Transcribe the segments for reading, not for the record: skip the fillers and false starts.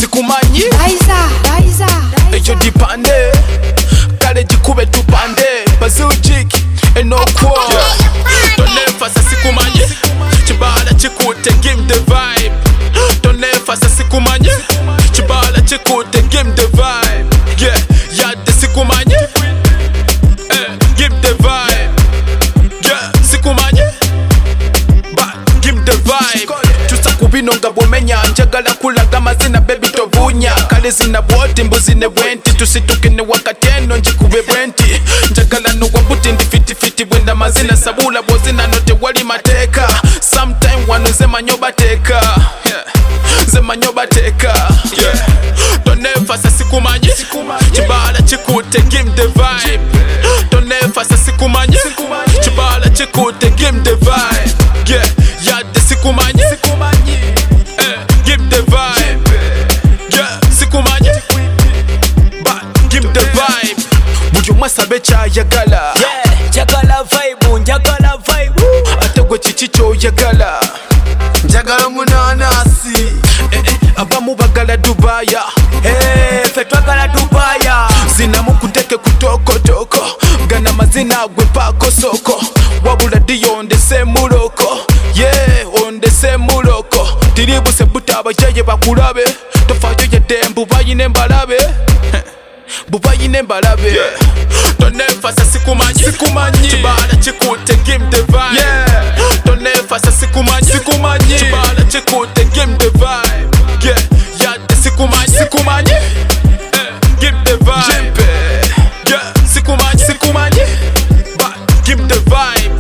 sikumanyi Daiza ejo dipande kale jikube tupande bazujiki enokwo tonefasa sikumanyi chibala chikute give the vibe tonefasa sikumanyi chibala chikute give the vibe yeah yadde sikumanyi give the vibe yeah sikumanyi give the vibe tusa kubino nga bwomenya njagala kulaga mazina baby tovunya kale zina bwoti mbuzi ne bwenti tusituke ne wakati eno njikube bwenti njagala nuwa buti ndi fiti bwenda mazina sabula bwozina note wali mateka sometime wano zema nyoba teka zema nyoba teka tonefasa sikumanyi chibala chikute give the vibe tonefasa sikumanyi chibala chikute give the vibe yeah yadde sikumanyi give the vibe yeah sikumanyi give the vibe buli omwe asabe kyayagala njagala vibe ate gwe kiki kyoyagala njagala munanasi abamu bagala dubaya ffe twagala Dubaya zinamu kuteke kutokotoko gana mazina gwe pako soko wabula diyo ondese muloko ondese muloko tiribuse buta abajaye bakulabe tofayo yedde mbubayine mbalabe bubayine mbalabe tonefasa sikumanyi chibala chikute give the vibe tonefasa sikumanyi chibala chikute give the vibe yeah yadde sikumanyi give the vibe yeah sikumanyi give the vibe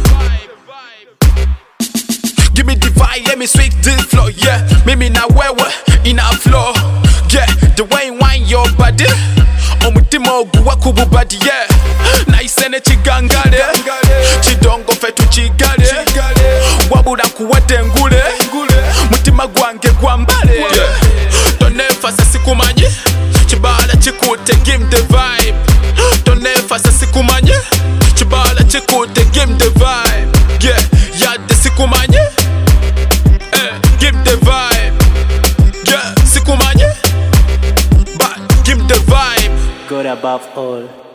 give me the vibe let me sweep this flow yeah mimi na wewe ina flow yeah the way you wind your body omutima oguwa kububadi yeah naisene chigangale chidongo fetu chigale wabula kuwate ngule mutima gwange gwambale tonefasa sikumanyi chibala chikute give the vibe tonefasa sikumanyi chibala chikute give the vibe yeah yadde sikumanyi give the vibe yeah sikumanyi give the vibe God above all